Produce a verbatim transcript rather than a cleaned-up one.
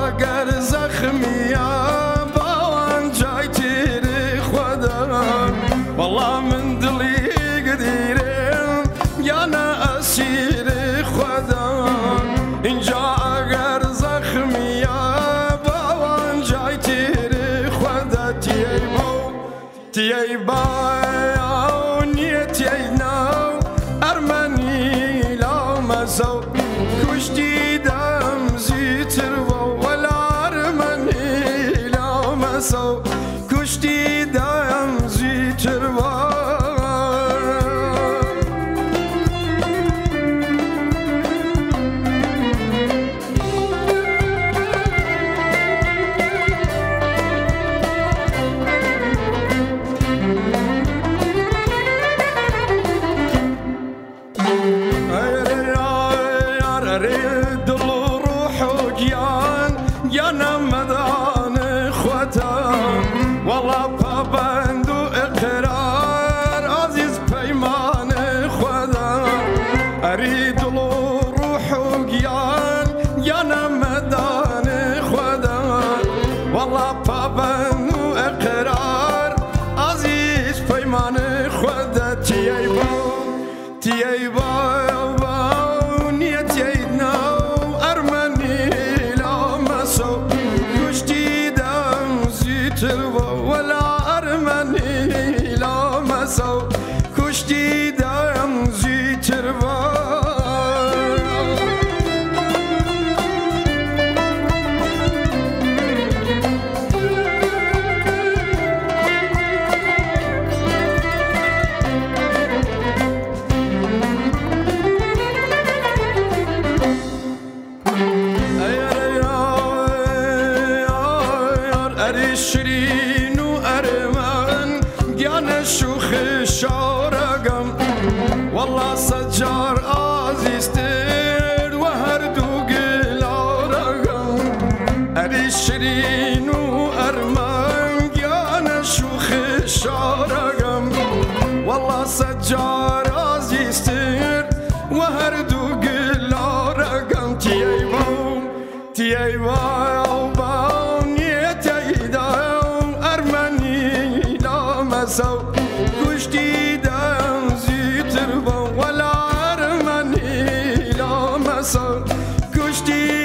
اگر زخمی باوان جای تیری خدا والله من دلی گدیرم یا نه اسیر خدا اینجا اگر زخمی باوان جای تیری خدا تیای با تیای با نیتی نو ارمنی لامزو کشتی دم زیتر و ولا ارمنی لامزو کشتی دم زیتر و يانا مدان خواتا والله بابند و اقرار عزیز پیمان خدا اريد الروح وقيان يانا مدان خدا والله بابند و اقرار عزیز پیمان خدا تیای با تیای با ولا أرمني لا مسو كشتي دم زيتر شیرین و ارمن گیان شوخ شارگم والله سجار عزیزتر و هر دو گلارگم اری شیرین و ارمن گیان شوخ شارگم والله سجار عزیزتر و هر دو گلارگم تیای باو تیای باو سو کشتی دم زیتر با ولا ارمنی لا مسو کشتی